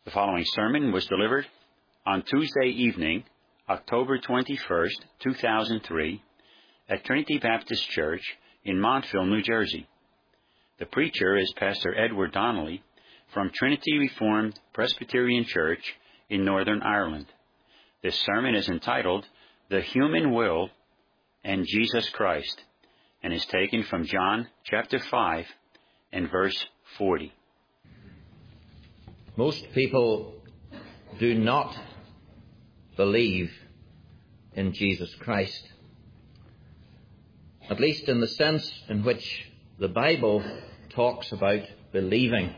The following sermon was delivered on Tuesday evening, October 21st, 2003, at Trinity Baptist Church in Montville, New Jersey. The preacher is Pastor Edward Donnelly from Trinity Reformed Presbyterian Church in Northern Ireland. This sermon is entitled The Human Will and Jesus Christ, and is taken from John chapter 5 and verse 40. Most people do not believe in Jesus Christ, at least in the sense in which the Bible talks about believing.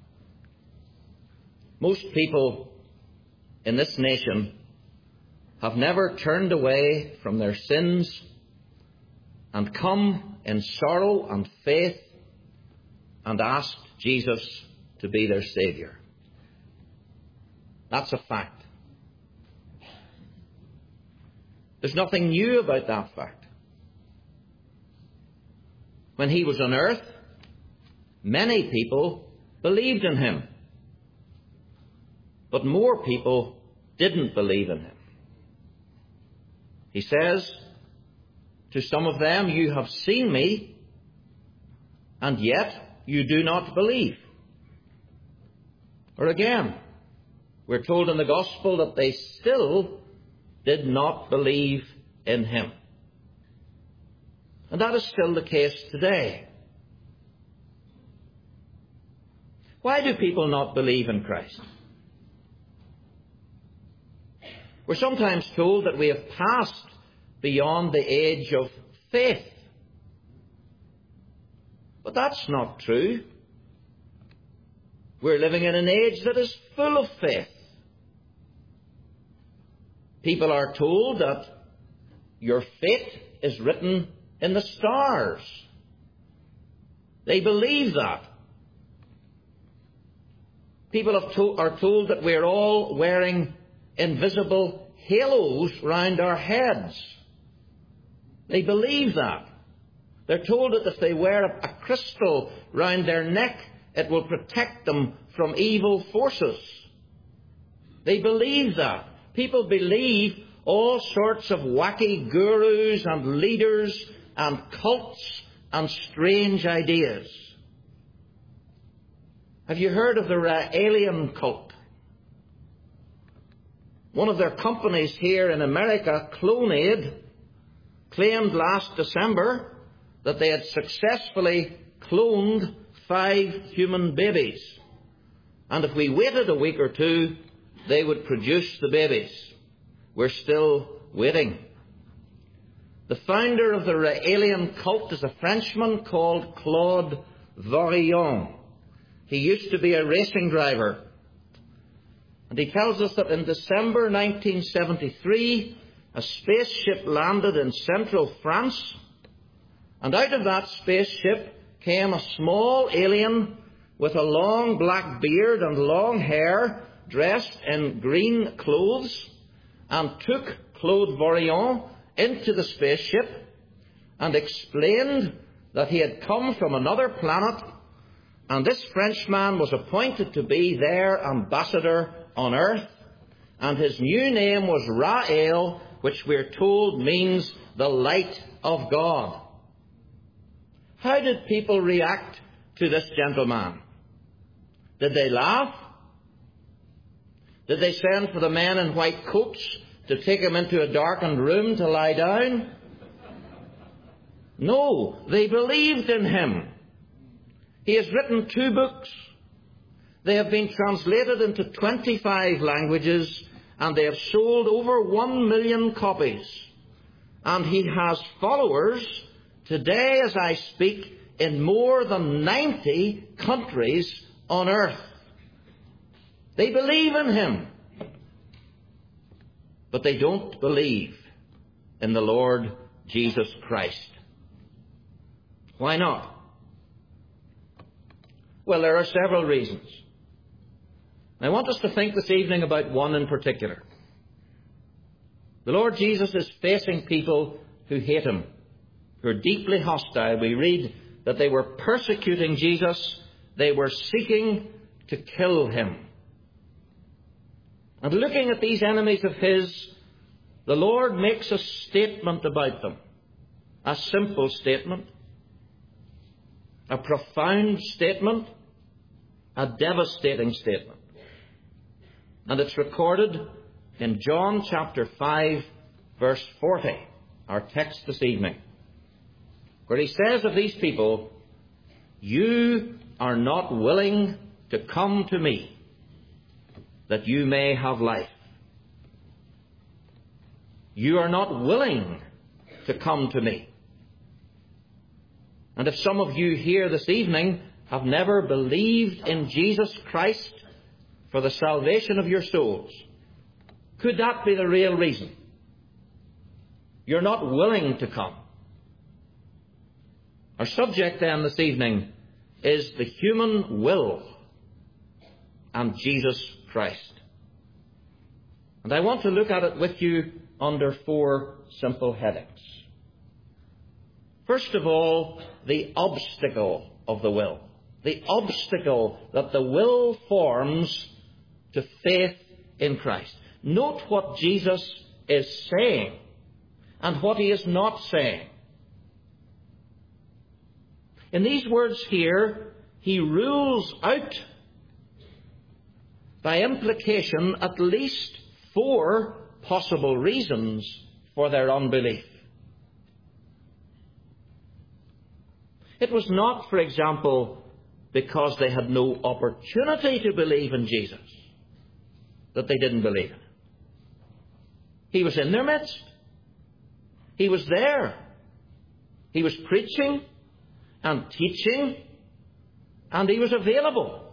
Most people in this nation have never turned away from their sins and come in sorrow and faith and asked Jesus to be their Saviour. That's a fact. There's nothing new about that fact. When he was on earth, many people believed in him, but more people didn't believe in him. He says to some of them, "You have seen me, and yet you do not believe." Or again, we're told in the Gospel that they still did not believe in him. And that is still the case today. Why do people not believe in Christ? We're sometimes told that we have passed beyond the age of faith. But that's not true. We're living in an age that is full of faith. People are told that your fate is written in the stars. They believe that. People are told that we're all wearing invisible halos round our heads. They believe that. They're told that if they wear a crystal round their neck, it will protect them from evil forces. They believe that. People believe all sorts of wacky gurus and leaders and cults and strange ideas. Have you heard of the alien cult? One of their companies here in America, Clonaid, claimed last December that they had successfully cloned 5 human babies. And if we waited a week or two, they would produce the babies. We're still waiting. The founder of the alien cult is a Frenchman called Claude Vorilhon. He used to be a racing driver. And he tells us that in December 1973, a spaceship landed in central France, and out of that spaceship came a small alien with a long black beard and long hair, dressed in green clothes, and took Claude Vorilhon into the spaceship and explained that he had come from another planet, and this Frenchman was appointed to be their ambassador on Earth, and his new name was Rael, which we're told means the light of God. How did people react to this gentleman? Did they laugh? Did they send for the men in white coats to take him into a darkened room to lie down? No, they believed in him. He has written 2 books. They have been translated into 25 languages, and they have sold over 1 million copies. And he has followers today as I speak in more than 90 countries on earth. They believe in him, but they don't believe in the Lord Jesus Christ. Why not? Well, there are several reasons. I want us to think this evening about one in particular. The Lord Jesus is facing people who hate him, who are deeply hostile. We read that they were persecuting Jesus. They were seeking to kill him. And looking at these enemies of his, the Lord makes a statement about them. A simple statement. A profound statement. A devastating statement. And it's recorded in John chapter 5, verse 40, our text this evening, where he says of these people, "You are not willing to come to me, that you may have life." You are not willing to come to me. And if some of you here this evening have never believed in Jesus Christ for the salvation of your souls, could that be the real reason? You're not willing to come. Our subject then this evening is the human will and Jesus Christ. And I want to look at it with you under 4 simple headings. First of all, the obstacle of the will. The obstacle that the will forms to faith in Christ. Note what Jesus is saying and what he is not saying. In these words here, he rules out, by implication, at least 4 possible reasons for their unbelief. It was not, for example, because they had no opportunity to believe in Jesus that they didn't believe in him. He was in their midst. He was there. He was preaching and teaching, and he was available.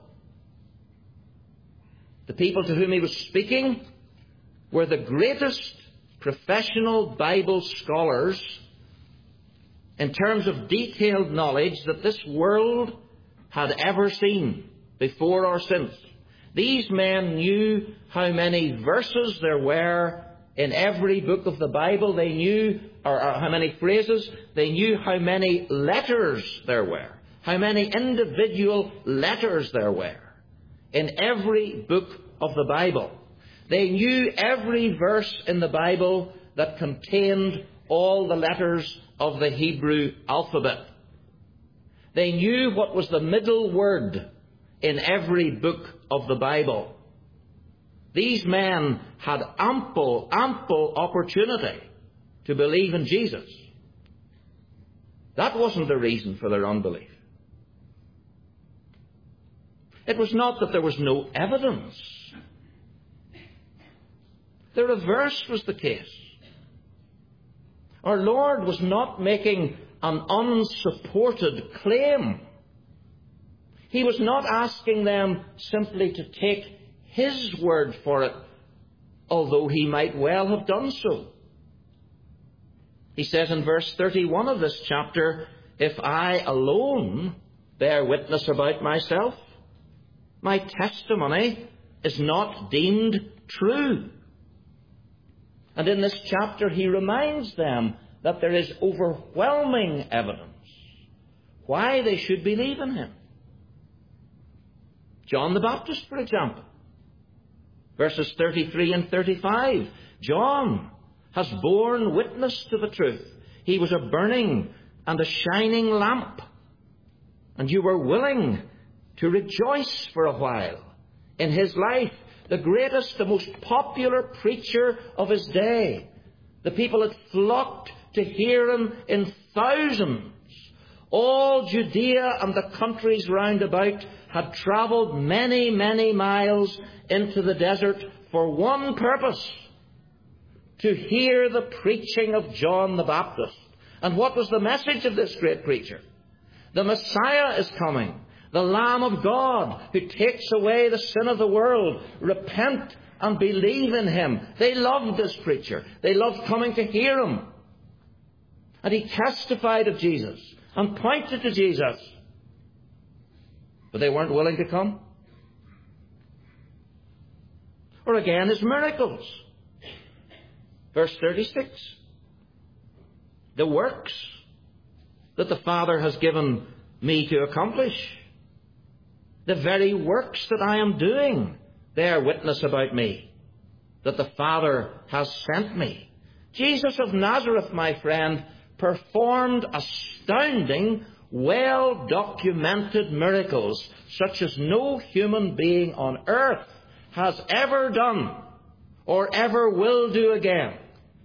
The people to whom he was speaking were the greatest professional Bible scholars in terms of detailed knowledge that this world had ever seen before or since. These men knew how many verses there were in every book of the Bible. They knew, or how many phrases. They knew how many letters there were. How many individual letters there were in every book of the Bible. They knew every verse in the Bible that contained all the letters of the Hebrew alphabet. They knew what was the middle word in every book of the Bible. These men had ample opportunity to believe in Jesus. That wasn't the reason for their unbelief. It was not that there was no evidence. The reverse was the case. Our Lord was not making an unsupported claim. He was not asking them simply to take his word for it, although he might well have done so. He says in verse 31 of this chapter, "If I alone bear witness about myself, my testimony is not deemed true." And in this chapter he reminds them that there is overwhelming evidence why they should believe in him. John the Baptist, for example. Verses 33 and 35. John has borne witness to the truth. He was a burning and a shining lamp. And you were willing to rejoice for a while in his life. The greatest, the most popular preacher of his day. The people had flocked to hear him in thousands. All Judea and the countries round about had travelled many, many miles into the desert for one purpose: to hear the preaching of John the Baptist. And what was the message of this great preacher? The Messiah is coming, the Lamb of God, who takes away the sin of the world. Repent and believe in him. They loved this preacher. They loved coming to hear him. And he testified of Jesus and pointed to Jesus. But they weren't willing to come. Or again, his miracles. Verse 36. The works that the Father has given me to accomplish, the very works that I am doing, bear witness about me. that the Father has sent me. Jesus of Nazareth, my friend, performed astounding, well-documented miracles such as no human being on earth has ever done or ever will do again.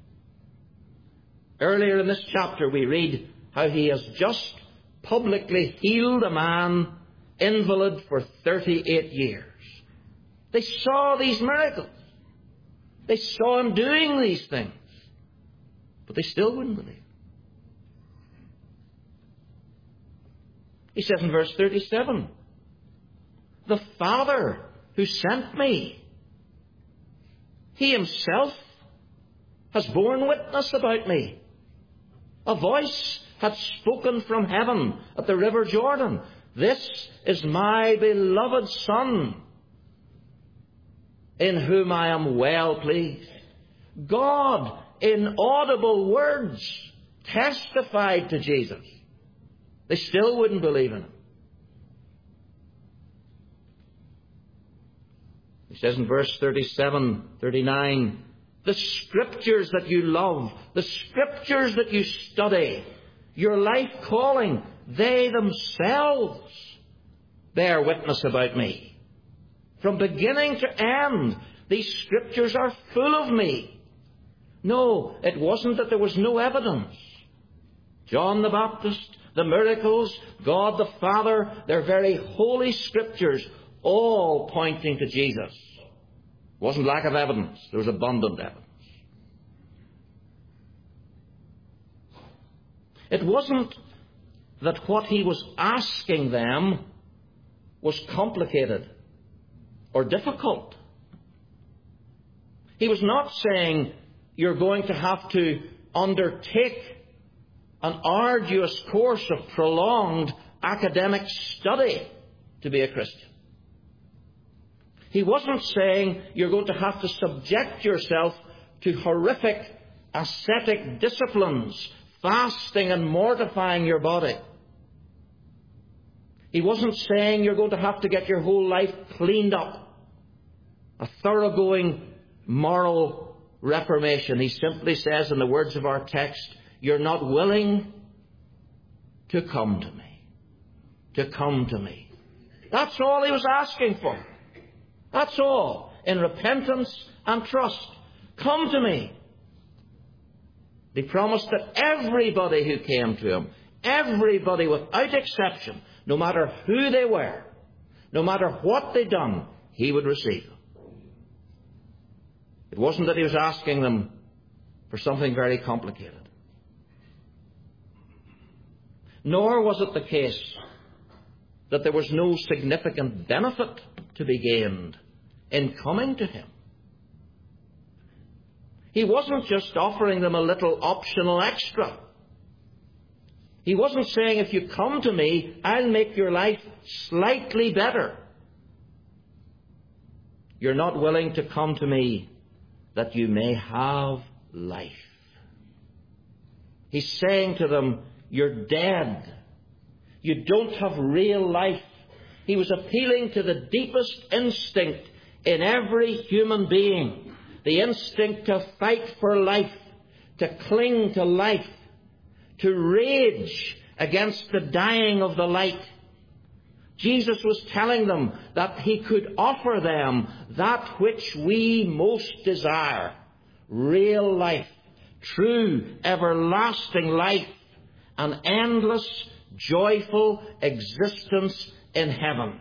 Earlier in this chapter we read how he has just publicly healed a man invalid for 38 years. They saw these miracles. They saw him doing these things. But they still wouldn't believe. He says in verse 37, the Father who sent me, he himself has borne witness about me. A voice hath spoken from heaven at the river Jordan. This is my beloved Son, in whom I am well pleased. God, in audible words, testified to Jesus. They still wouldn't believe in him. He says in verse 37, 39, the Scriptures that you love, the Scriptures that you study, your life calling, they themselves bear witness about me. From beginning to end, these Scriptures are full of me. No, it wasn't that there was no evidence. John the Baptist, the miracles, God the Father, their very holy Scriptures, all pointing to Jesus. It wasn't lack of evidence. There was abundant evidence. It wasn't that what he was asking them was complicated or difficult. He was not saying you're going to have to undertake an arduous course of prolonged academic study to be a Christian. He wasn't saying you're going to have to subject yourself to horrific ascetic disciplines, fasting and mortifying your body. He wasn't saying you're going to have to get your whole life cleaned up, a thoroughgoing moral reformation. He simply says, in the words of our text, you're not willing to come to me. To come to me. That's all he was asking for. That's all. In repentance and trust. Come to me. He promised that everybody who came to him, everybody without exception, no matter who they were, no matter what they'd done, he would receive them. It wasn't that he was asking them for something very complicated. Nor was it the case that there was no significant benefit to be gained in coming to him. He wasn't just offering them a little optional extra. He wasn't saying, if you come to me, I'll make your life slightly better. You're not willing to come to me that you may have life. He's saying to them, you're dead. You don't have real life. He was appealing to the deepest instinct in every human being. The instinct to fight for life, to cling to life, to rage against the dying of the light. Jesus was telling them that he could offer them that which we most desire. Real life, true, everlasting life, an endless, joyful existence in heaven.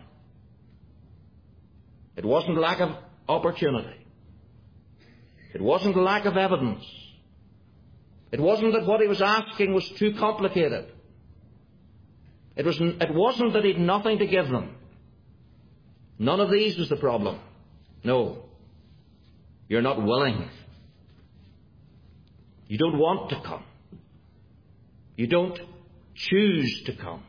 It wasn't lack of opportunity. It wasn't lack of evidence. It wasn't that what he was asking was too complicated. It wasn't that he'd nothing to give them. None of these was the problem. No. You're not willing. You don't want to come. You don't choose to come.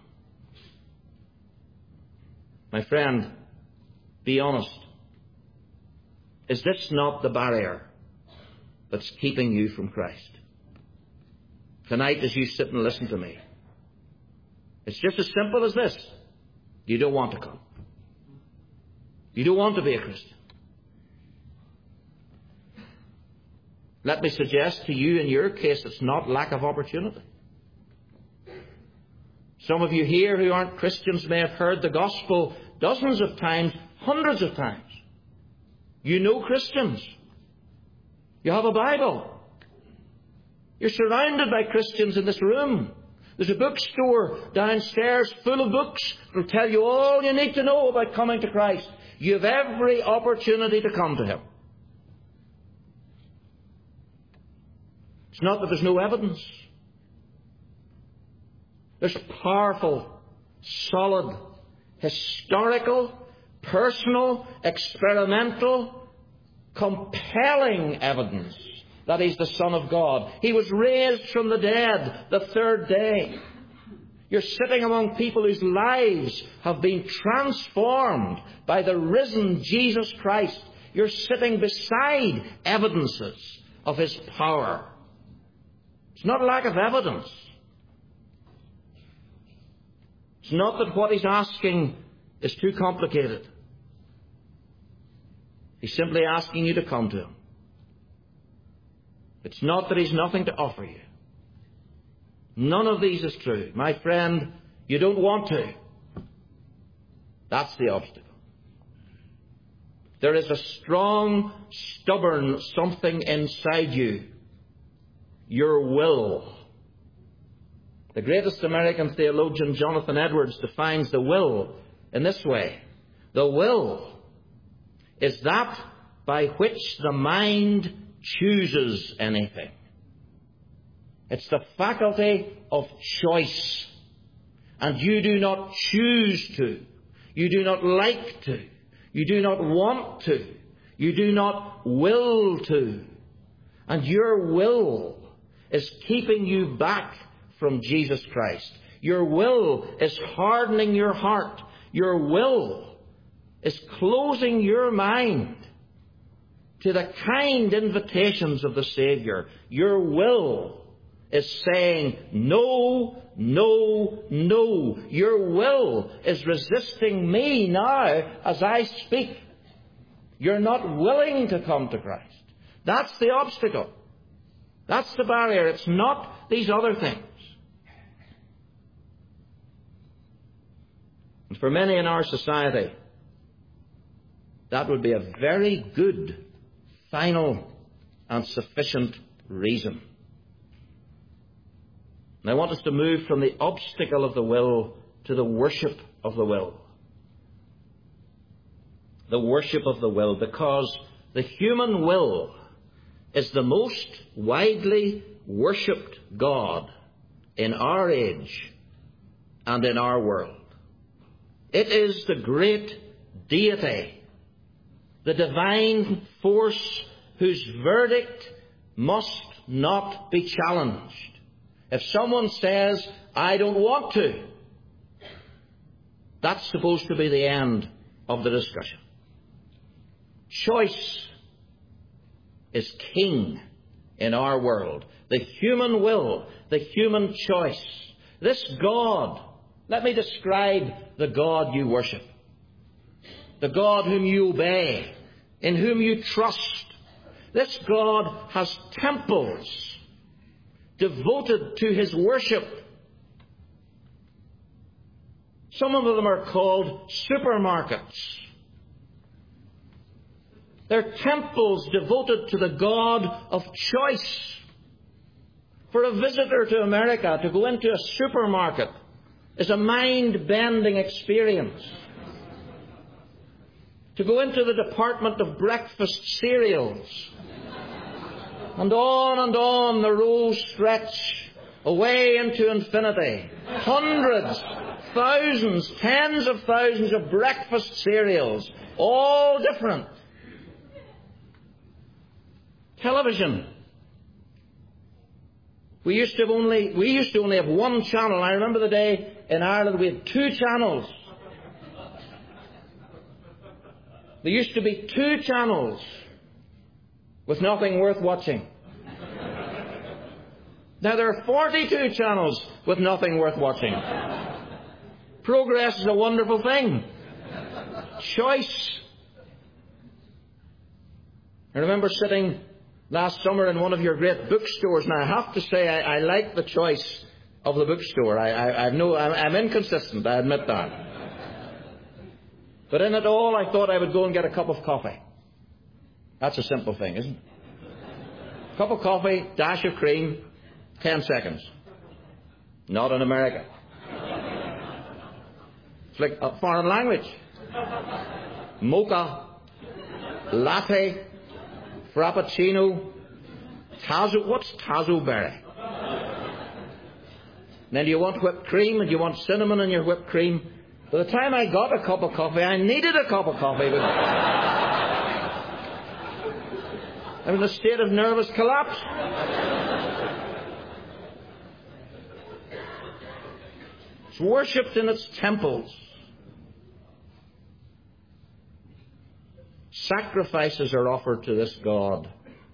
My friend, be honest. Is this not the barrier that's keeping you from Christ? Tonight, as you sit and listen to me, it's just as simple as this. You don't want to come. You don't want to be a Christian. Let me suggest to you, in your case, it's not lack of opportunity. Some of you here who aren't Christians may have heard the gospel dozens of times, hundreds of times. You know Christians. You have a Bible. You're surrounded by Christians in this room. There's a bookstore downstairs full of books that will tell you all you need to know about coming to Christ. You have every opportunity to come to Him. It's not that there's no evidence. There's powerful, solid, historical, personal, experimental, compelling evidence that He's the Son of God. He was raised from the dead the third day. You're sitting among people whose lives have been transformed by the risen Jesus Christ. You're sitting beside evidences of His power. It's not a lack of evidence. It's not that what He's asking is too complicated. He's simply asking you to come to Him. It's not that He's nothing to offer you. None of these is true. My friend, you don't want to. That's the obstacle. There is a strong, stubborn something inside you. Your will. The greatest American theologian, Jonathan Edwards, defines the will in this way. The will is that by which the mind chooses anything. It's the faculty of choice. And you do not choose to. You do not like to. You do not want to. You do not will to. And your will is keeping you back from Jesus Christ. Your will is hardening your heart. Your will is closing your mind to the kind invitations of the Saviour. Your will is saying no, no, no. Your will is resisting me now as I speak. You're not willing to come to Christ. That's the obstacle. That's the barrier. It's not these other things. And for many in our society, that would be a very good, final and sufficient reason. And I want us to move from the obstacle of the will to the worship of the will. The worship of the will, because the human will is the most widely worshipped God in our age and in our world. It is the great deity, the divine force whose verdict must not be challenged. If someone says, I don't want to, that's supposed to be the end of the discussion. Choice is king in our world. The human will, the human choice. This God, let me describe the God you worship. The God whom you obey, in whom you trust. This God has temples devoted to His worship. Some of them are called supermarkets. They're temples devoted to the God of choice. For a visitor to America to go into a supermarket is a mind-bending experience. To go into the department of breakfast cereals. And on the rows stretch away into infinity. Hundreds, thousands, tens of thousands of breakfast cereals, all different. Television. We used to only have one channel. I remember the day in Ireland we had 2 channels. There used to be 2 channels with nothing worth watching. Now there are 42 channels with nothing worth watching. Progress is a wonderful thing. Choice. I remember sitting last summer in one of your great bookstores. Now, I have to say I like the choice of the bookstore. I'm inconsistent, I admit that. But in it all, I thought I would go and get a cup of coffee. That's a simple thing, isn't it? Cup of coffee, dash of cream, 10 seconds. Not in America. It's like a foreign language. Mocha, latte, frappuccino, Tazo. What's Tazo berry? Then you want whipped cream, and you want cinnamon in your whipped cream. By the time I got a cup of coffee, I needed a cup of coffee. I was in a state of nervous collapse. It's worshipped in its temples. Sacrifices are offered to this God.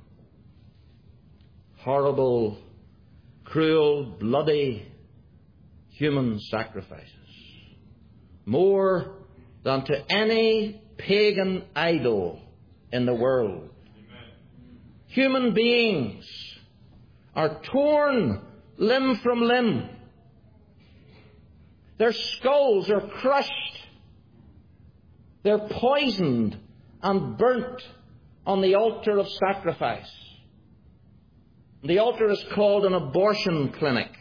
Horrible, cruel, bloody human sacrifices. More than to any pagan idol in the world. Amen. Human beings are torn limb from limb. Their skulls are crushed. They're poisoned and burnt on the altar of sacrifice. The altar is called an abortion clinic.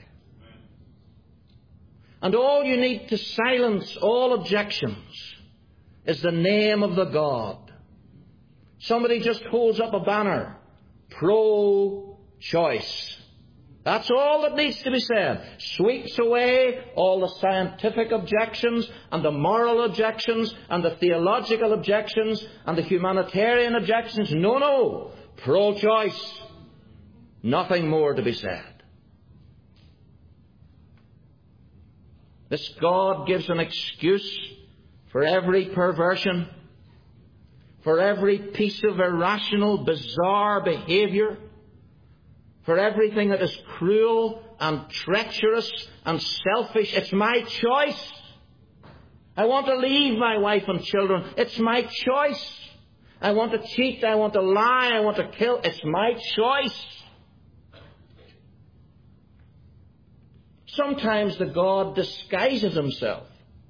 And all you need to silence all objections is the name of the God. Somebody just holds up a banner. Pro-choice. That's all that needs to be said. Sweeps away all the scientific objections and the moral objections and the theological objections and the humanitarian objections. No. Pro-choice. Nothing more to be said. This God gives an excuse for every perversion, for every piece of irrational, bizarre behaviour, for everything that is cruel and treacherous and selfish. It's my choice. I want to leave my wife and children. It's my choice. I want to cheat. I want to lie. I want to kill. It's my choice. Sometimes the God disguises himself.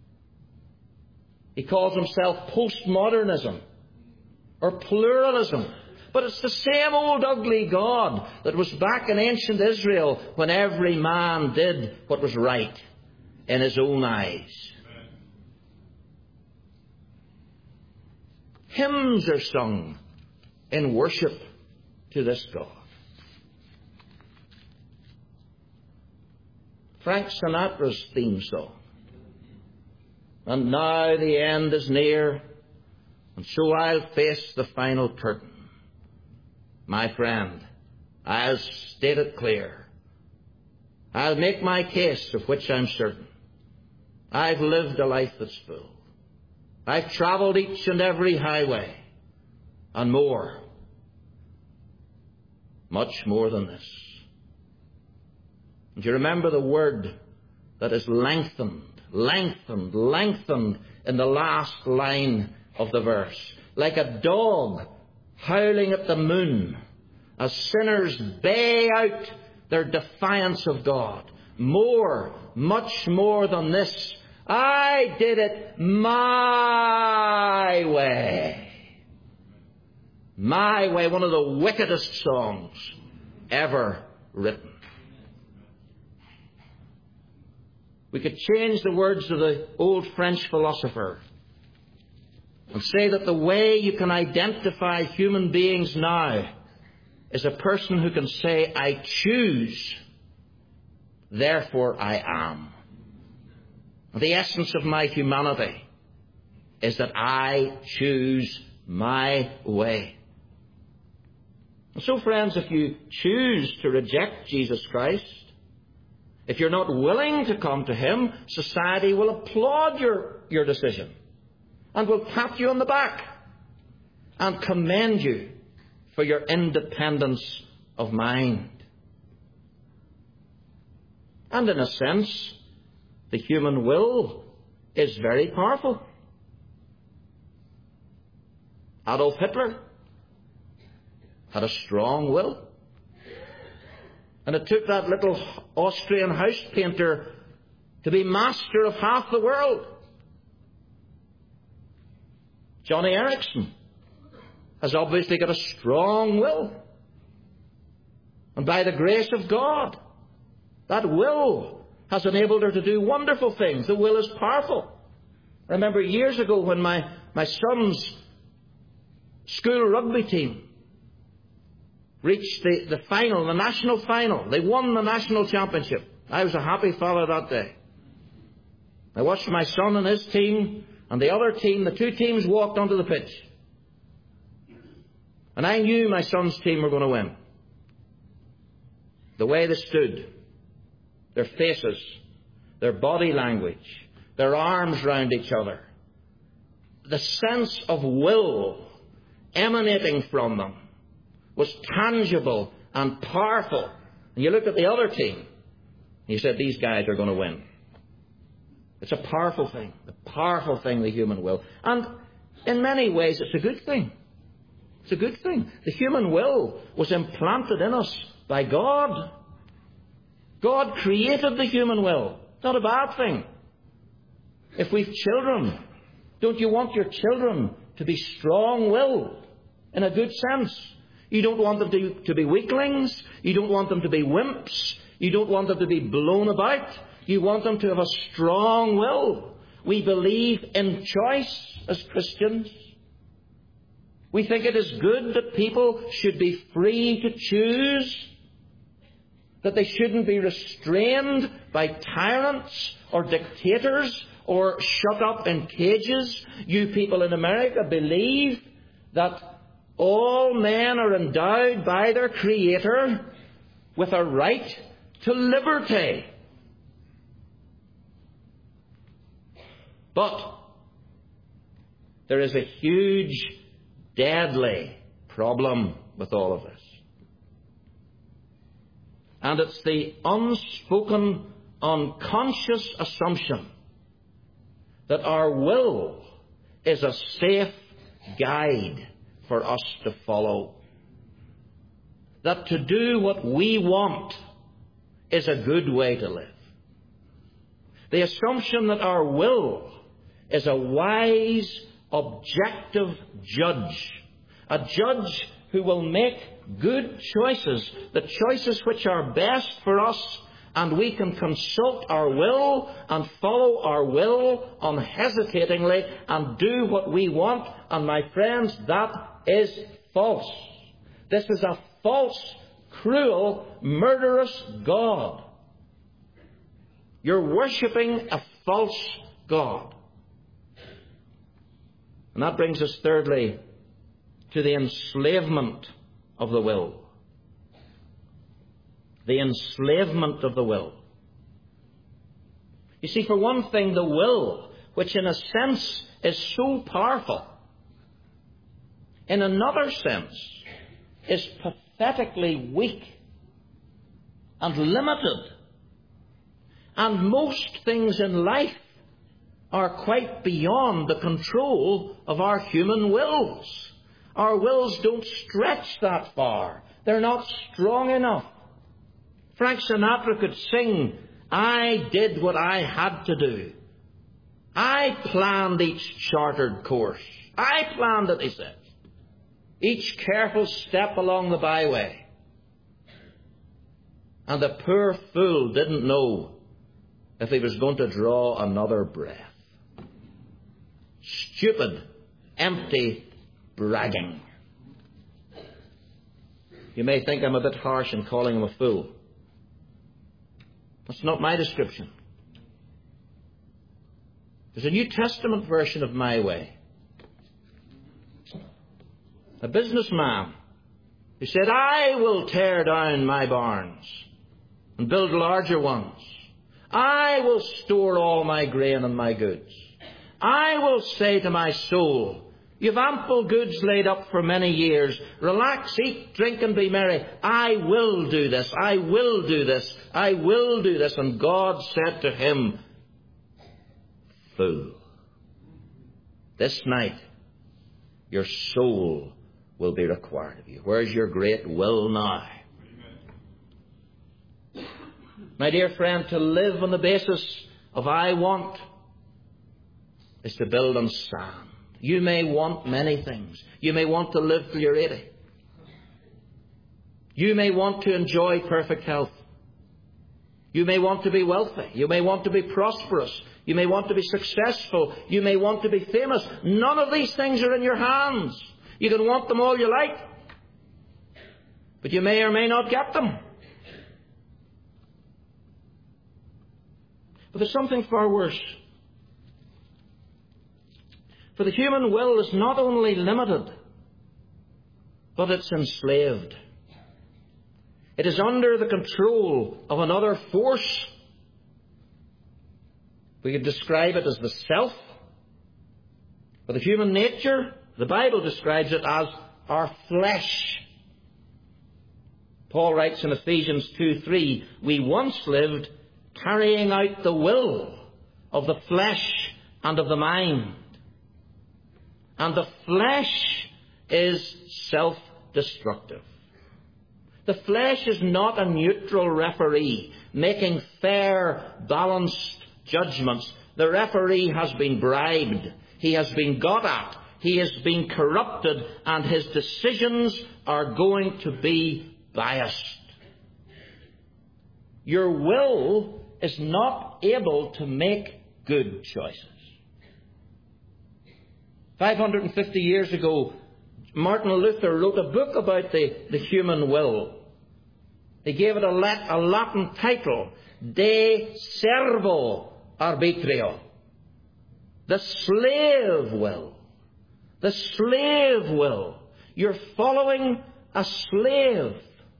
He calls himself postmodernism or pluralism. But it's the same old ugly God that was back in ancient Israel when every man did what was right in his own eyes. Hymns are sung in worship to this God. Frank Sinatra's theme song. And now the end is near, and so I'll face the final curtain. My friend, I'll state it clear. I'll make my case, of which I'm certain. I've lived a life that's full. I've travelled each and every highway, and more, much more than this. And you remember the word that is lengthened in the last line of the verse. Like a dog howling at the moon as sinners bay out their defiance of God. More, much more than this. I did it my way. My way, one of the wickedest songs ever written. We could change the words of the old French philosopher and say that the way you can identify human beings now is a person who can say, I choose, therefore I am. The essence of my humanity is that I choose my way. And so, friends, if you choose to reject Jesus Christ, if you're not willing to come to him, society will applaud your decision and will pat you on the back and commend you for your independence of mind. And in a sense, the human will is very powerful. Adolf Hitler had a strong will. And it took that little Austrian house painter to be master of half the world. Johnny Erickson has obviously got a strong will. And by the grace of God, that will has enabled her to do wonderful things. The will is powerful. I remember years ago when my son's school rugby team reached the final, the national final. They won the national championship. I was a happy fellow that day. I watched my son and his team and the other team, the two teams walked onto the pitch. And I knew my son's team were going to win. The way they stood, their faces, their body language, their arms round each other, the sense of will emanating from them was tangible and powerful. And you looked at the other team, and you said, these guys are going to win. It's a powerful thing. A powerful thing, the human will. And in many ways, it's a good thing. It's a good thing. The human will was implanted in us by God. God created the human will. It's not a bad thing. If we've children, don't you want your children to be strong-willed in a good sense? You don't want them to be weaklings. You don't want them to be wimps. You don't want them to be blown about. You want them to have a strong will. We believe in choice as Christians. We think it is good that people should be free to choose, that they shouldn't be restrained by tyrants or dictators or shut up in cages. You people in America believe that all men are endowed by their Creator with a right to liberty. But there is a huge, deadly problem with all of this. And it's the unspoken, unconscious assumption that our will is a safe guide for us to follow. That to do what we want is a good way to live. The assumption that our will is a wise, objective judge. A judge who will make good choices, the choices which are best for us, and we can consult our will and follow our will unhesitatingly and do what we want. And my friends, that is false. This is a false, cruel, murderous God. You're worshipping a false God. And that brings us thirdly to the enslavement of the will. The enslavement of the will. You see, for one thing, the will, which in a sense is so powerful, in another sense is pathetically weak and limited. And most things in life are quite beyond the control of our human wills. Our wills don't stretch that far. They're not strong enough. Frank Sinatra could sing, I did what I had to do. I planned each chartered course. I planned it, he says. Each careful step along the byway. And the poor fool didn't know if he was going to draw another breath. Stupid, empty bragging. You may think I'm a bit harsh in calling him a fool. That's not my description. There's a New Testament version of My Way. A businessman who said, I will tear down my barns and build larger ones. I will store all my grain and my goods. I will say to my soul, you've ample goods laid up for many years. Relax, eat, drink, and be merry. I will do this. I will do this. I will do this. And God said to him, fool, this night your soul will be required of you. Where's your great will now? My dear friend, to live on the basis of I want is to build on sand. You may want many things. You may want to live till you're 80. You may want to enjoy perfect health. You may want to be wealthy. You may want to be prosperous. You may want to be successful. You may want to be famous. None of these things are in your hands. You can want them all you like, but you may or may not get them. But there's something far worse. For the human will is not only limited, but it's enslaved. It is under the control of another force. We could describe it as the self. For the human nature, the Bible describes it as our flesh. Paul writes in Ephesians 2:3, we once lived carrying out the will of the flesh and of the mind. And the flesh is self-destructive. The flesh is not a neutral referee making fair, balanced judgments. The referee has been bribed. He has been got at. He has been corrupted, and his decisions are going to be biased. Your will is not able to make good choices. 550 years ago, Martin Luther wrote a book about the human will. He gave it a Latin title, De Servo Arbitrio, the slave will. The slave will. You're following a slave.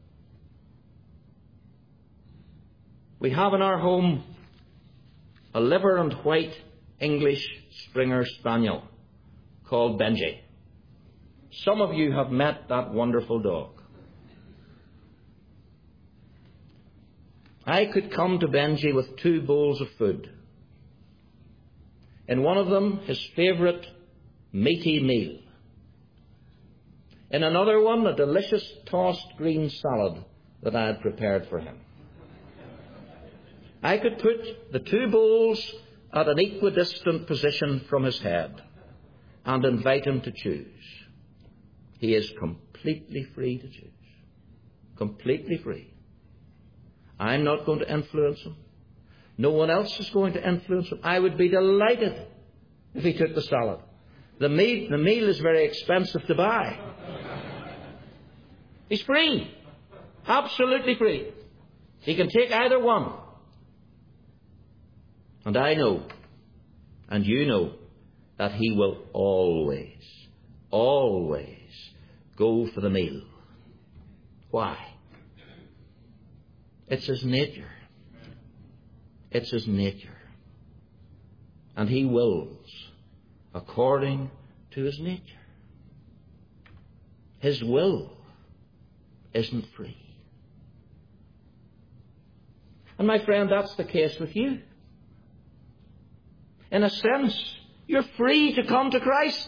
We have in our home a liver and white English Springer Spaniel called Benji. Some of you have met that wonderful dog. I could come to Benji with 2 bowls of food. In one of them, his favourite meaty meal. In another one, a delicious tossed green salad that I had prepared for him. I could put the 2 bowls at an equidistant position from his head and invite him to choose. He is completely free to choose. Completely free. I'm not going to influence him. No one else is going to influence him. I would be delighted if he took the salad. The meal is very expensive to buy. He's free. Absolutely free. He can take either one. And I know, and you know, that he will always, always go for the meal. Why? It's his nature. It's his nature. And he wills according to his nature. His will isn't free. And my friend, that's the case with you. In a sense, you're free to come to Christ.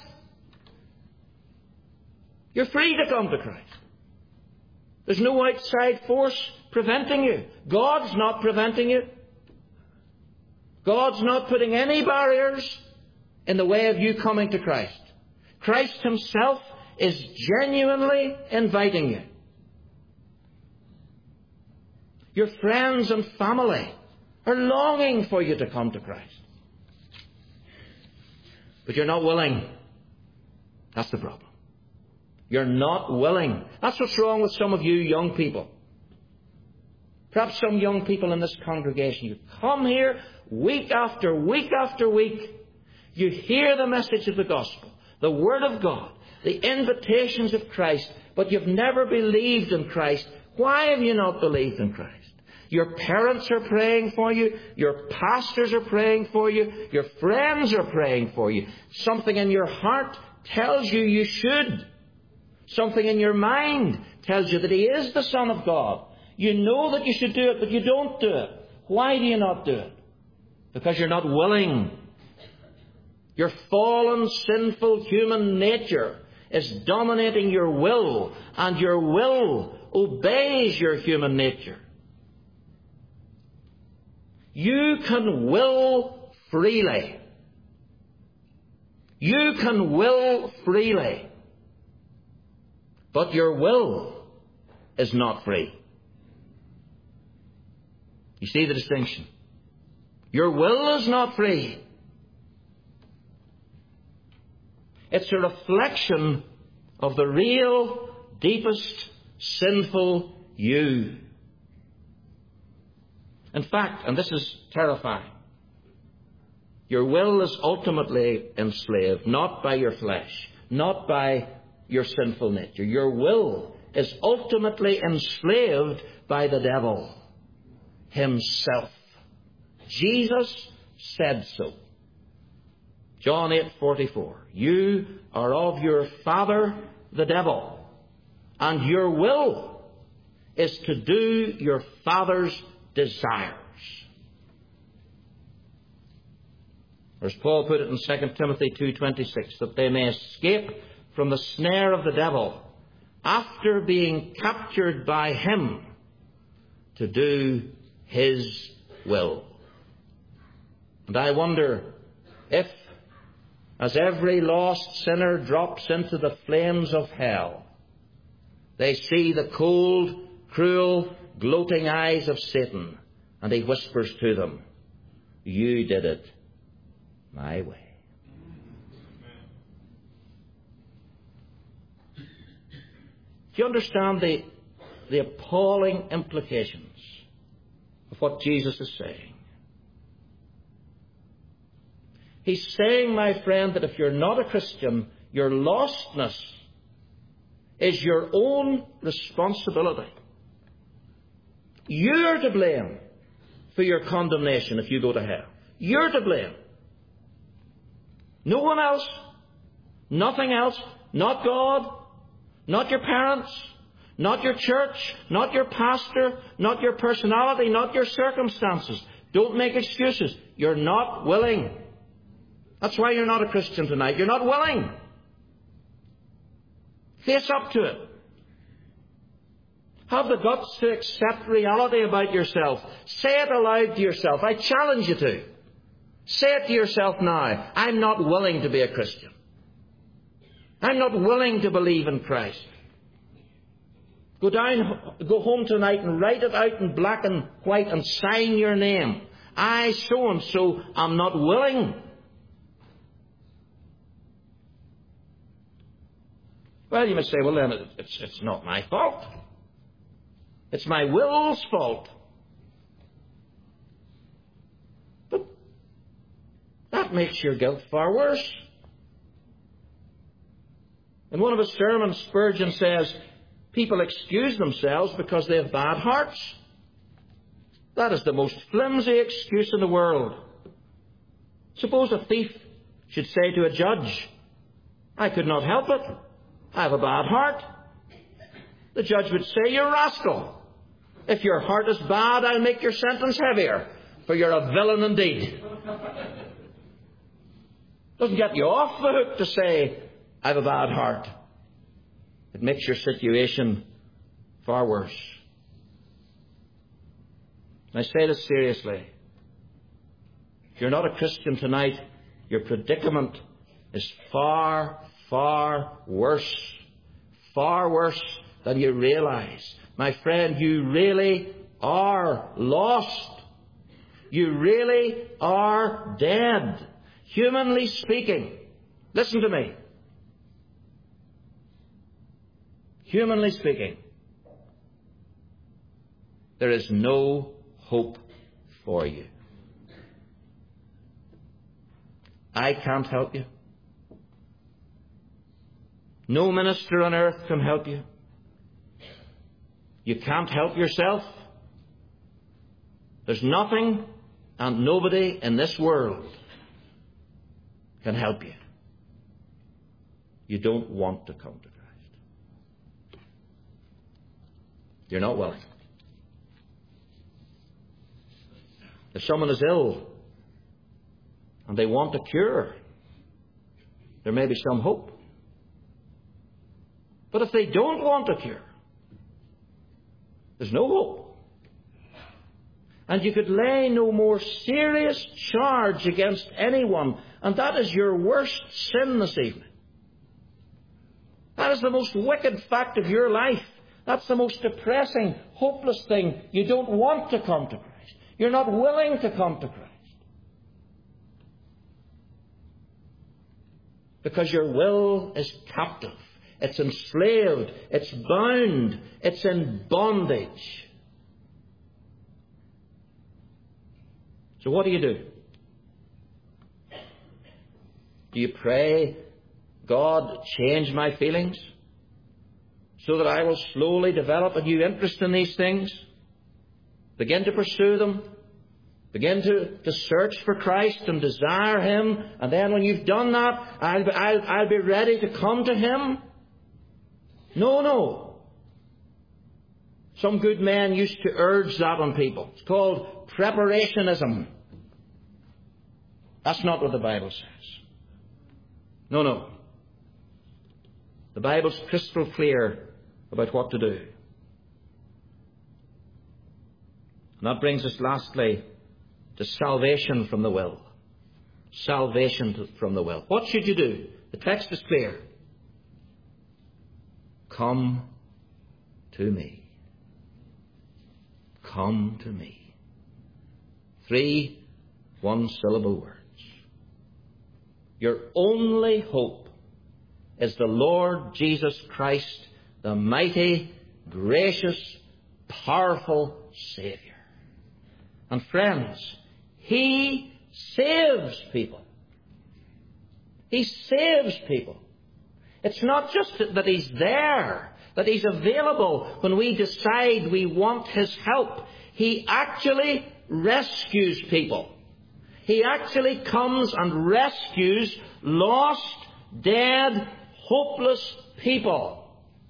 You're free to come to Christ. There's no outside force preventing you. God's not preventing you. God's not putting any barriers in the way of you coming to Christ. Christ himself is genuinely inviting you. Your friends and family are longing for you to come to Christ. But you're not willing. That's the problem. You're not willing. That's what's wrong with some of you young people. Perhaps some young people in this congregation. You come here week after week after week. You hear the message of the gospel, the word of God, the invitations of Christ, but you've never believed in Christ. Why have you not believed in Christ? Your parents are praying for you. Your pastors are praying for you. Your friends are praying for you. Something in your heart tells you you should. Something in your mind tells you that he is the Son of God. You know that you should do it, but you don't do it. Why do you not do it? Because you're not willing. Your fallen, sinful human nature is dominating your will, and your will obeys your human nature. You can will freely. You can will freely. But your will is not free. You see the distinction? Your will is not free. It's a reflection of the real, deepest, sinful you. In fact, and this is terrifying, your will is ultimately enslaved, not by your flesh, not by your sinful nature. Your will is ultimately enslaved by the devil himself. Jesus said so. John 8:44. You are of your father, the devil, and your will is to do your father's desires. Or as Paul put it in 2 Timothy 2:26, that they may escape from the snare of the devil after being captured by him to do his will. And I wonder if, as every lost sinner drops into the flames of hell, they see the cold, cruel, gloating eyes of Satan, and he whispers to them, you did it my way. Do you understand the appalling implications of what Jesus is saying? He's saying, my friend, that if you're not a Christian, your lostness is your own responsibility. You're to blame for your condemnation if you go to hell. You're to blame. No one else. Nothing else. Not God. Not your parents. Not your church. Not your pastor. Not your personality. Not your circumstances. Don't make excuses. You're not willing. That's why you're not a Christian tonight. You're not willing. Face up to it. Have the guts to accept reality about yourself. Say it aloud to yourself. I challenge you to. Say it to yourself now. I'm not willing to be a Christian. I'm not willing to believe in Christ. Go home tonight and write it out in black and white and sign your name. I, so and so, am not willing. Well, you must say, well then, it's not my fault. It's my will's fault. But that makes your guilt far worse. In one of his sermons, Spurgeon says, people excuse themselves because they have bad hearts. That is the most flimsy excuse in the world. Suppose a thief should say to a judge, I could not help it. I have a bad heart. The judge would say, you rascal. If your heart is bad, I'll make your sentence heavier, for you're a villain indeed. Doesn't get you off the hook to say, I have a bad heart. It makes your situation far worse. And I say this seriously. If you're not a Christian tonight, your predicament is far, far worse. Far worse than you realize. My friend, you really are lost. You really are dead. Humanly speaking. Listen to me. Humanly speaking, there is no hope for you. I can't help you. No minister on earth can help you. You can't help yourself. There's nothing and nobody in this world can help you. You don't want to come to Christ. You're not willing. If someone is ill and they want a cure, there may be some hope. But if they don't want a cure, there's no hope. And you could lay no more serious charge against anyone, and that is your worst sin this evening. That is the most wicked fact of your life. That's the most depressing, hopeless thing. You don't want to come to Christ. You're not willing to come to Christ. Because your will is captive. It's enslaved. It's bound. It's in bondage. So what do? Do you pray, God, change my feelings so that I will slowly develop a new interest in these things? Begin to pursue them. Begin to search for Christ and desire Him. And then when you've done that, I'll be ready to come to Him. No. Some good men used to urge that on people. It's called preparationism. That's not what the Bible says. No. The Bible's crystal clear about what to do. And that brings us lastly to salvation from the will. Salvation from the will. What should you do? The text is clear. Come to me. Come to me. 3 one-syllable words. Your only hope is the Lord Jesus Christ, the mighty, gracious, powerful Saviour. And friends, He saves people. He saves people. It's not just that He's there, that He's available when we decide we want His help. He actually rescues people. He actually comes and rescues lost, dead, hopeless people.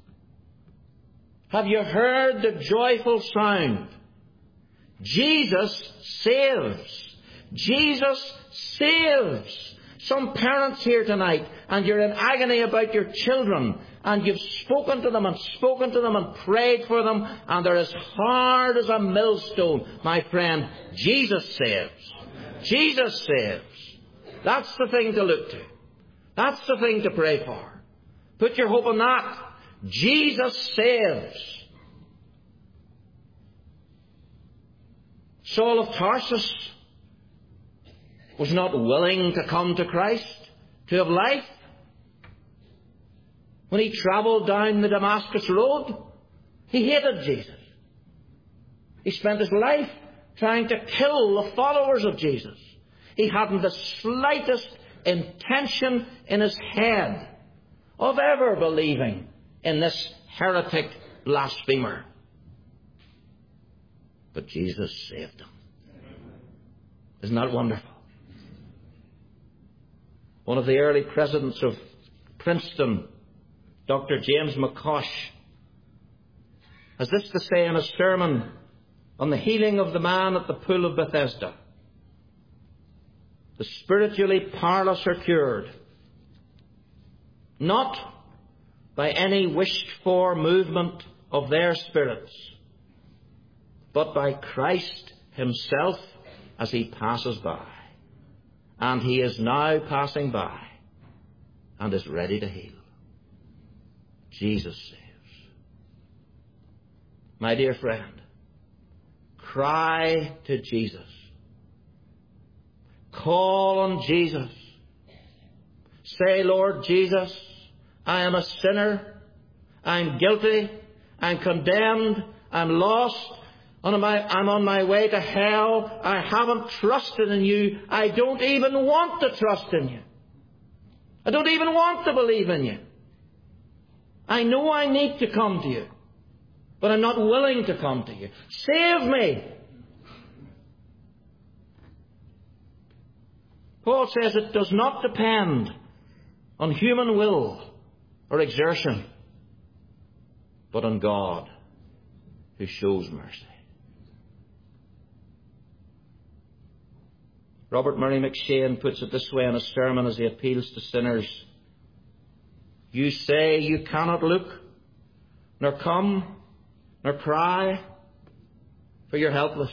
Have you heard the joyful sound? Jesus saves. Jesus saves. Some parents here tonight, and you're in agony about your children, and you've spoken to them and prayed for them, and they're as hard as a millstone. My friend, Jesus saves. Jesus saves. That's the thing to look to. That's the thing to pray for. Put your hope in that. Jesus saves. Saul of Tarsus was not willing to come to Christ, to have life. When he travelled down the Damascus road, he hated Jesus. He spent his life trying to kill the followers of Jesus. He hadn't the slightest intention in his head of ever believing in this heretic blasphemer. But Jesus saved him. Isn't that wonderful? One of the early presidents of Princeton, Dr. James McCosh, has this to say in a sermon on the healing of the man at the pool of Bethesda. The spiritually powerless are cured, not by any wished-for movement of their spirits, but by Christ Himself as He passes by. And He is now passing by and is ready to heal. Jesus saves. My dear friend, cry to Jesus. Call on Jesus. Say, Lord Jesus, I am a sinner. I'm guilty. I'm condemned. I'm lost. I'm on my way to hell. I haven't trusted in you. I don't even want to trust in you. I don't even want to believe in you. I know I need to come to you, but I'm not willing to come to you. Save me. Paul says it does not depend on human will or exertion, but on God who shows mercy. Robert Murray McShane puts it this way in a sermon as he appeals to sinners. You say you cannot look nor come, nor cry, for you're helpless.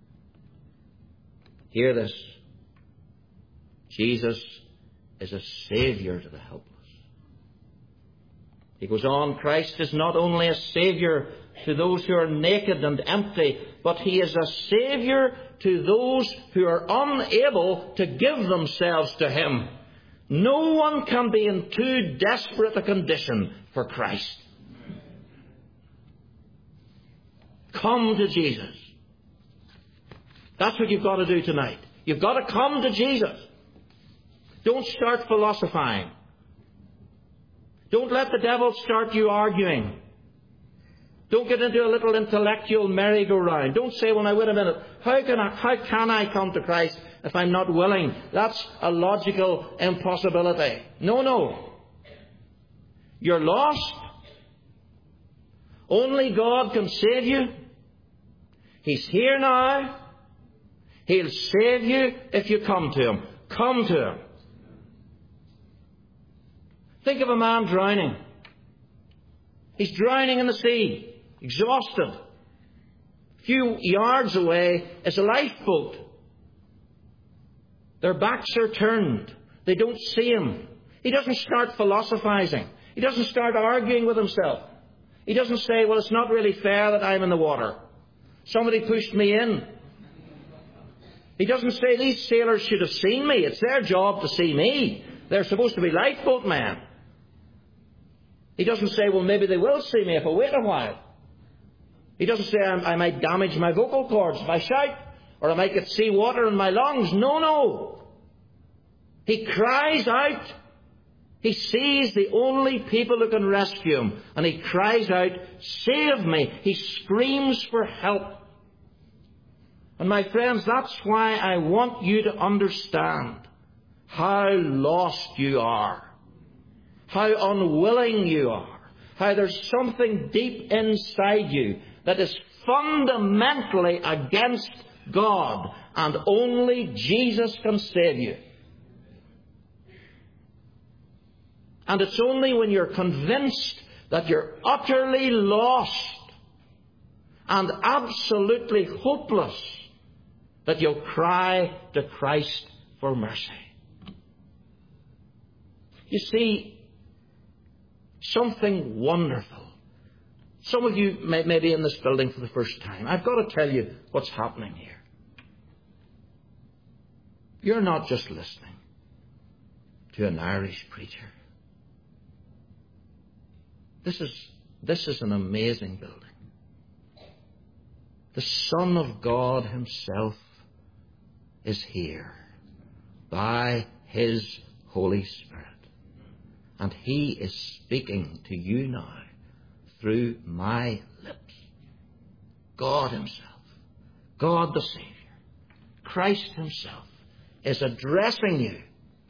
Hear this. Jesus is a Saviour to the helpless. He goes on, Christ is not only a Saviour to those who are naked and empty, but He is a Saviour to those who are unable to give themselves to Him. No one can be in too desperate a condition for Christ. Come to Jesus. That's what you've got to do tonight. You've got to come to Jesus. Don't start philosophizing. Don't let the devil start you arguing. Don't get into a little intellectual merry-go-round. Don't say, well, now, wait a minute. How can I come to Christ if I'm not willing? That's a logical impossibility. No. You're lost. Only God can save you. He's here now. He'll save you if you come to Him. Come to Him. Think of a man drowning. He's drowning in the sea, exhausted. A few yards away is a lifeboat. Their backs are turned. They don't see him. He doesn't start philosophizing. He doesn't start arguing with himself. He doesn't say, well, it's not really fair that I'm in the water. Somebody pushed me in. He doesn't say, these sailors should have seen me. It's their job to see me. They're supposed to be lifeboat men. He doesn't say, well, maybe they will see me if I wait a while. He doesn't say, I might damage my vocal cords if I shout, or I might get sea water in my lungs. No. He cries out. He sees the only people who can rescue him, and he cries out, save me. He screams for help. And my friends, that's why I want you to understand how lost you are, how unwilling you are, how there's something deep inside you that is fundamentally against God, and only Jesus can save you. And it's only when you're convinced that you're utterly lost and absolutely hopeless that you'll cry to Christ for mercy. You see, something wonderful. Some of you may be in this building for the first time. I've got to tell you what's happening here. You're not just listening to an Irish preacher. This is an amazing building. The Son of God Himself is here by His Holy Spirit. And He is speaking to you now through my lips. God Himself, God the Saviour, Christ Himself is addressing you.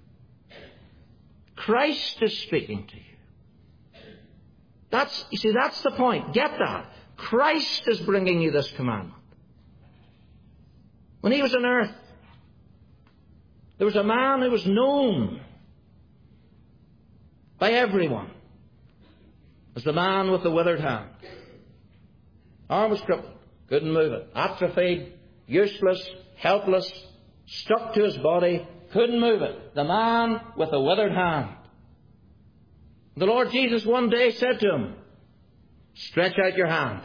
Christ is speaking to you. That's the point. Get that. Christ is bringing you this commandment. When He was on earth, there was a man who was known by everyone as the man with the withered hand. Arm was crippled, couldn't move it, atrophied, useless, helpless, stuck to his body, couldn't move it. The man with the withered hand. The Lord Jesus one day said to him, stretch out your hand.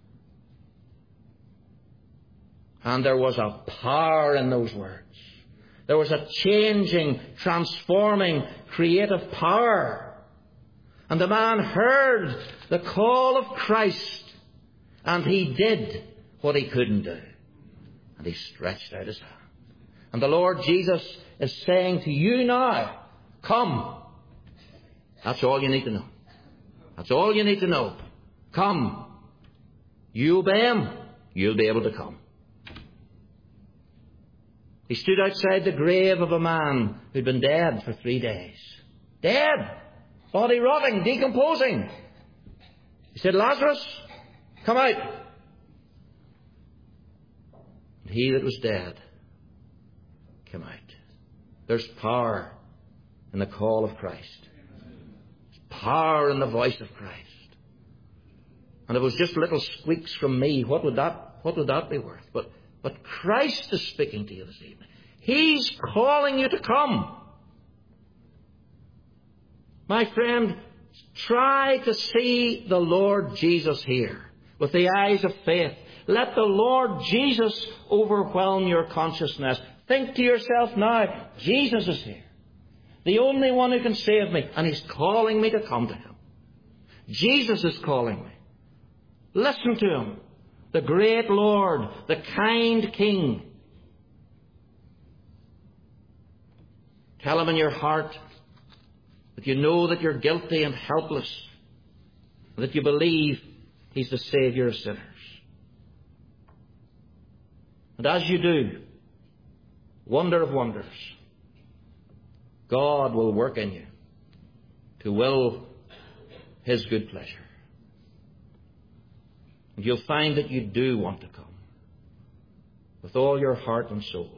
And there was a power in those words. There was a changing, transforming, creative power. And the man heard the call of Christ, and he did what he couldn't do. And he stretched out his hand. And the Lord Jesus is saying to you now, come. That's all you need to know. That's all you need to know. Come. You obey Him, you'll be able to come. He stood outside the grave of a man who'd been dead for 3 days. Dead. Body rotting, decomposing. He said, Lazarus, come out. And he that was dead came out. There's power in the call of Christ. There's power in the voice of Christ. And if it was just little squeaks from me, what would that be worth? But Christ is speaking to you this evening. He's calling you to come. My friend, try to see the Lord Jesus here with the eyes of faith. Let the Lord Jesus overwhelm your consciousness. Think to yourself now, Jesus is here. The only one who can save me. And He's calling me to come to Him. Jesus is calling me. Listen to Him. The great Lord, the kind King. Tell Him in your heart that you know that you're guilty and helpless, and that you believe He's the Saviour of sinners. And as you do, wonder of wonders, God will work in you to will His good pleasure. And you'll find that you do want to come with all your heart and soul.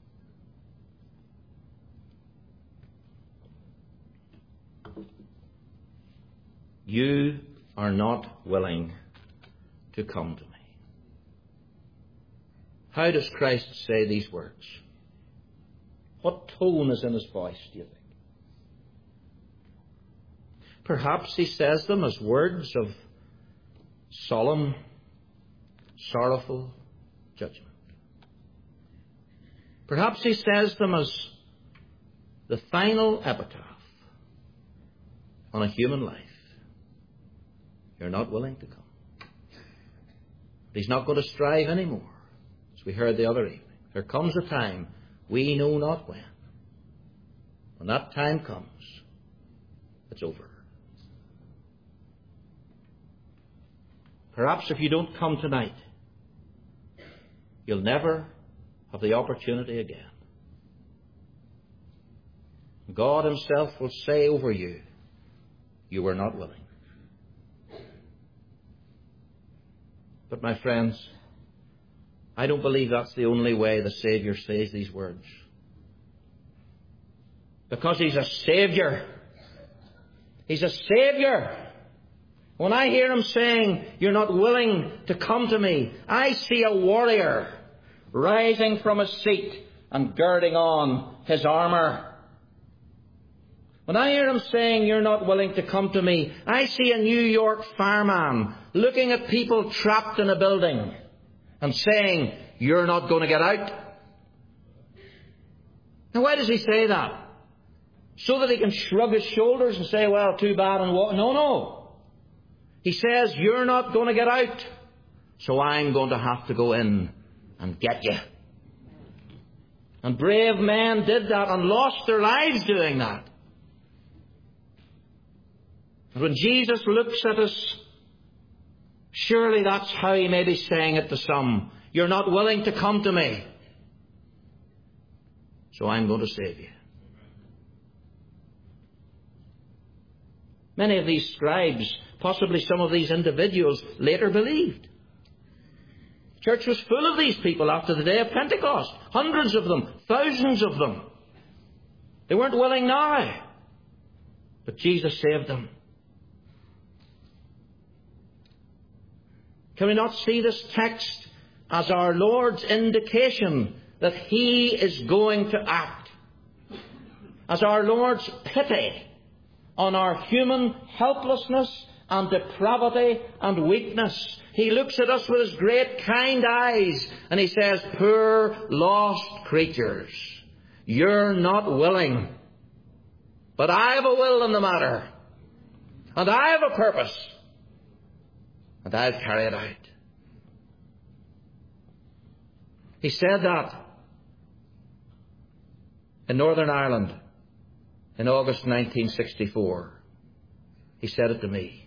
You are not willing to come to me. How does Christ say these words? What tone is in His voice, do you think? Perhaps He says them as words of solemn, sorrowful judgment. Perhaps He says them as the final epitaph on a human life. You're not willing to come. But He's not going to strive anymore, as we heard the other evening. There comes a time, we know not when. When that time comes, it's over. Perhaps if you don't come tonight, you'll never have the opportunity again. God Himself will say over you, you were not willing. But my friends, I don't believe that's the only way the Saviour says these words. Because He's a Saviour. He's a Saviour. When I hear Him saying, you're not willing to come to me, I see a warrior rising from his seat and girding on his armour. When I hear Him saying, you're not willing to come to me, I see a New York fireman looking at people trapped in a building and saying, you're not going to get out. Now, why does He say that? So that He can shrug His shoulders and say, well, too bad and what? No. He says, you're not going to get out, so I'm going to have to go in and get you. And brave men did that and lost their lives doing that. And when Jesus looks at us, surely that's how He may be saying it to some. You're not willing to come to me, so I'm going to save you. Many of these scribes, possibly some of these individuals, later believed. The church was full of these people after the day of Pentecost. Hundreds of them, thousands of them. They weren't willing now, but Jesus saved them. Can we not see this text as our Lord's indication that He is going to act? As our Lord's pity on our human helplessness and depravity and weakness. He looks at us with His great kind eyes and He says, poor lost creatures, you're not willing. But I have a will in the matter. And I have a purpose. And I'll carry it out. He said that in Northern Ireland in August 1964. He said it to me.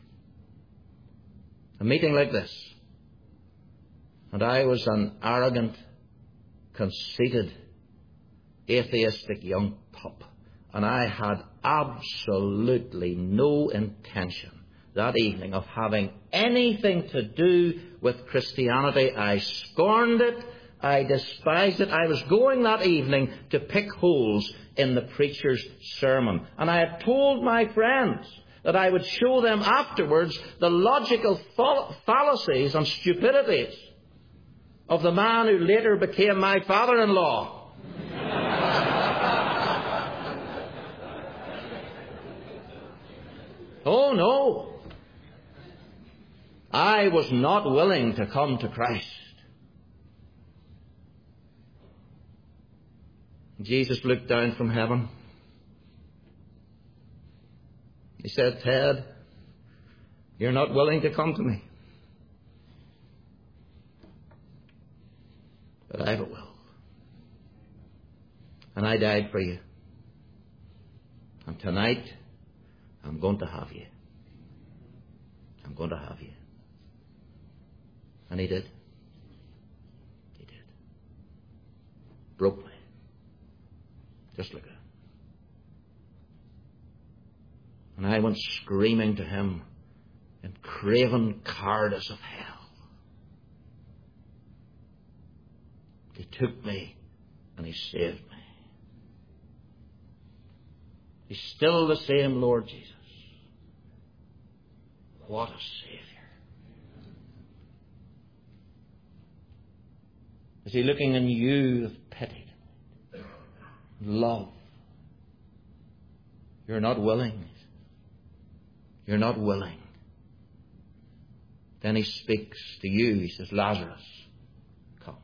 A meeting like this. And I was an arrogant, conceited, atheistic young pup. And I had absolutely no intention that evening of having anything to do with Christianity. I scorned it. I despised it. I was going that evening to pick holes in the preacher's sermon. And I had told my friends that I would show them afterwards the logical fallacies and stupidities of the man who later became my father-in-law. Oh no! I was not willing to come to Christ. Jesus looked down from heaven. He said, Ted, you're not willing to come to me. But I will. And I died for you. And tonight, I'm going to have you. I'm going to have you. And he did. He did. Broke me. Just like that. And I went screaming to him in craven cowardice of hell. He took me and he saved me. He's still the same Lord Jesus. What a Saviour. Is he looking on you with pity, love? You're not willing. You're not willing. Then he speaks to you. He says, Lazarus, come.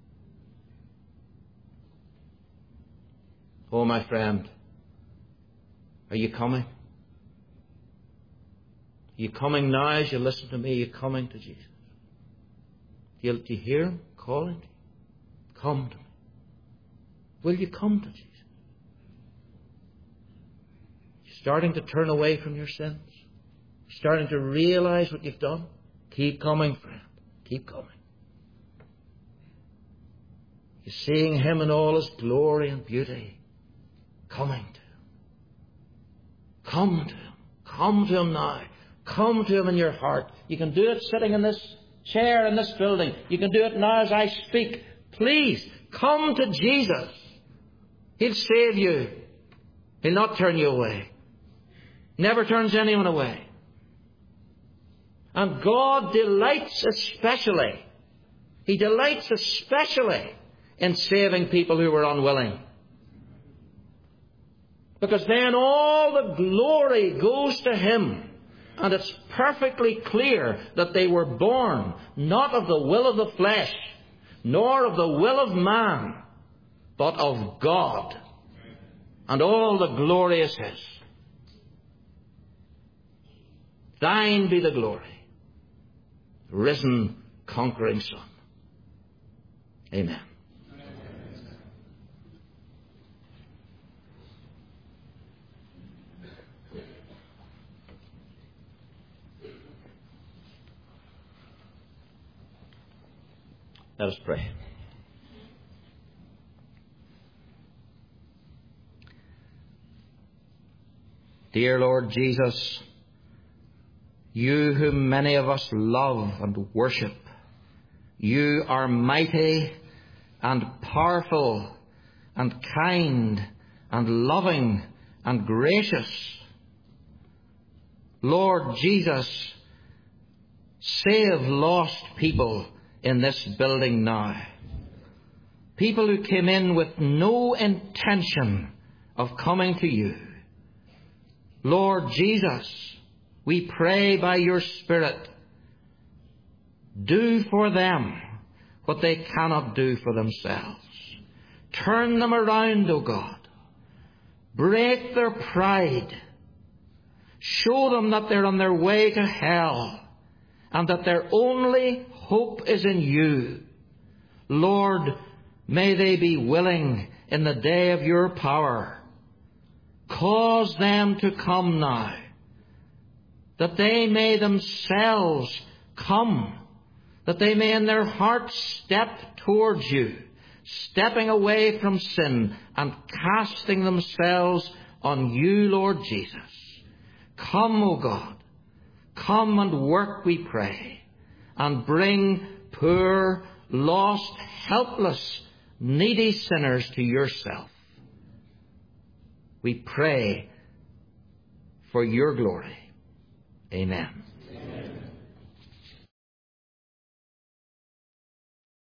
Oh, my friend, are you coming? Are you coming now as you listen to me? Are you coming to Jesus? Do you hear him calling to you? Come to me. Will you come to Jesus? You're starting to turn away from your sins. You're starting to realize what you've done. Keep coming, friend. Keep coming. You're seeing him in all his glory and beauty. Coming to him. Come to him. Come to him now. Come to him in your heart. You can do it sitting in this chair in this building. You can do it now as I speak. Please, come to Jesus. He'll save you. He'll not turn you away. Never turns anyone away. And God delights especially. He delights especially in saving people who were unwilling. Because then all the glory goes to him. And it's perfectly clear that they were born not of the will of the flesh, nor of the will of man, but of God. And all the glory is his. Thine be the glory, risen, conquering Son. Amen. Let us pray. Dear Lord Jesus, you whom many of us love and worship, you are mighty and powerful and kind and loving and gracious. Lord Jesus, save lost people in this building now. People who came in with no intention of coming to you. Lord Jesus, we pray by your Spirit, do for them what they cannot do for themselves. Turn them around, O God. Break their pride. Show them that they're on their way to hell and that their only hope is in you. Lord, may they be willing in the day of your power. Cause them to come now, that they may themselves come, that they may in their hearts step towards you, stepping away from sin and casting themselves on you, Lord Jesus. Come, O God, come and work, we pray, and bring poor, lost, helpless, needy sinners to yourself. We pray for your glory. Amen.